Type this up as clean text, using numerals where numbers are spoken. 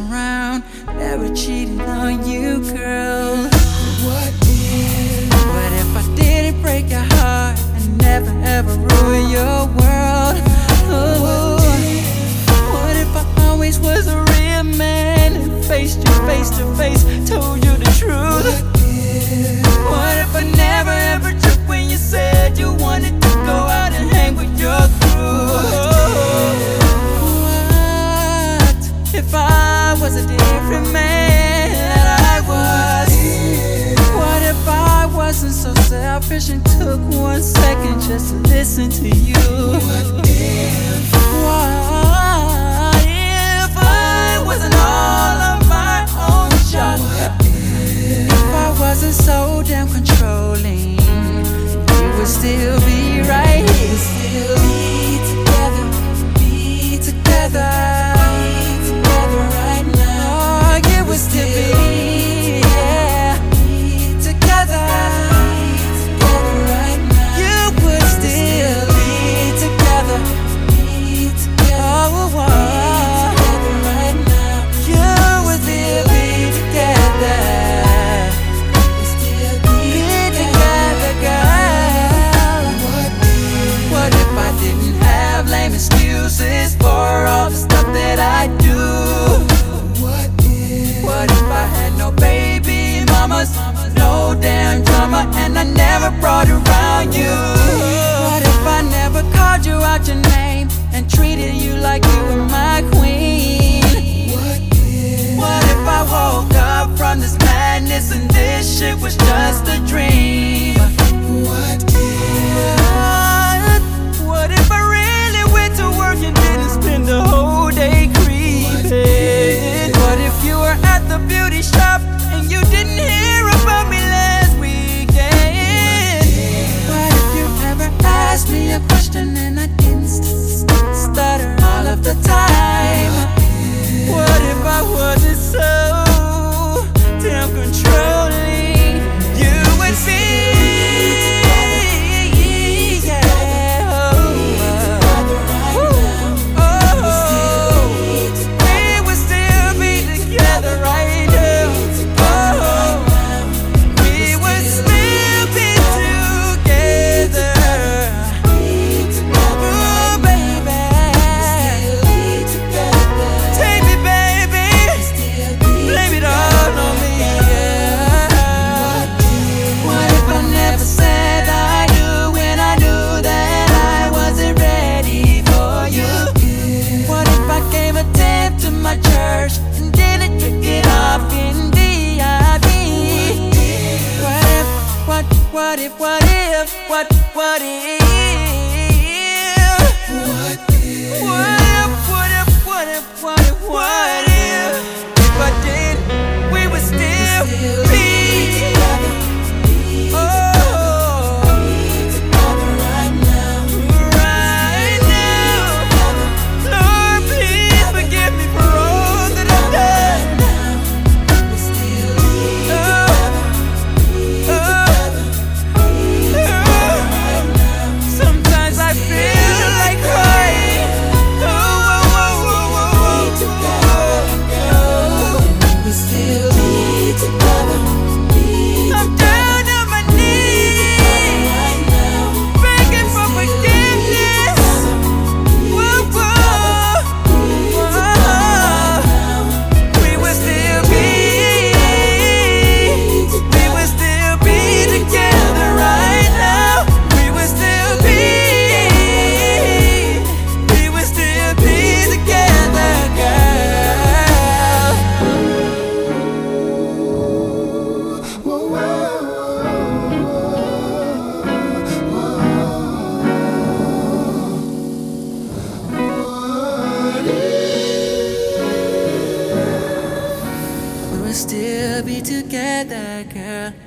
around, never cheated on you, girl. What if I didn't break your heart and never ever ruin your world? Ooh. What if I always was a real man and faced you face to face, told you the truth? What if I never ever took when you said you wanted to go out and hang with your crew? What if I was a different man than I was? What if I wasn't so selfish and took 1 second just to listen to you? What if I wasn't all of my own shot? If I wasn't so damn controlling, you would still be right here. Still be together right now. Oh, you would still be, yeah, together right now. You would still be together. Oh, right now. You would still be together. Be together, girl. What if I didn't have lame excuses for all the stuff that I do? What if I had no baby mamas, no damn drama, and I never brought around you? What if I never called you out your name and treated you like you were my queen? What if I woke up from this madness and this shit was just a dream? What if I really went to work and didn't spend the whole day creeping? What if you were at the beauty shop and you didn't hear about me last weekend? What if you ever asked me a question and I didn't stutter all of the time? What if I wasn't so damn controlling? You would see. What if I did, we would still be together. Oh, right now. Lord, please forgive me for all that I've done. Sometimes I feel like crying. Still be together, girl.